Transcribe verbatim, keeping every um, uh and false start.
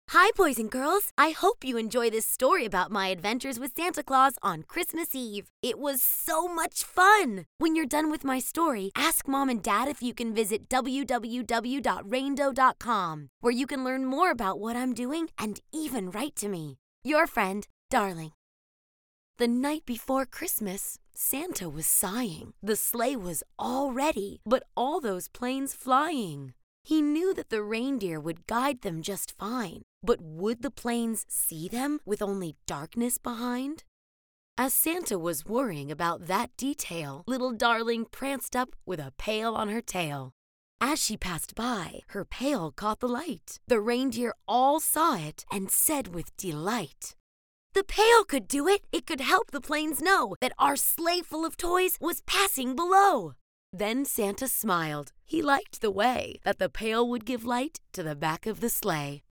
Hi, boys and girls. I hope you enjoy this story about my adventures with Santa Claus on Christmas Eve. It was so much fun. When you're done with my story, ask Mom and Dad if you can visit w w w dot raindow dot com, where you can learn more about what I'm doing and even write to me. Your friend, Darling. The night before Christmas, Santa was sighing. The sleigh was all ready, but all those planes flying. He knew that the reindeer would guide them just fine, but would the planes see them with only darkness behind? As Santa was worrying about that detail, little Darling pranced up with a pail on her tail. As she passed by, her pail caught the light. The reindeer all saw it and said with delight, "The pail could do it! It could help the planes know that our sleigh full of toys was passing below." Then Santa smiled. He liked the way that the pail would give light to the back of the sleigh.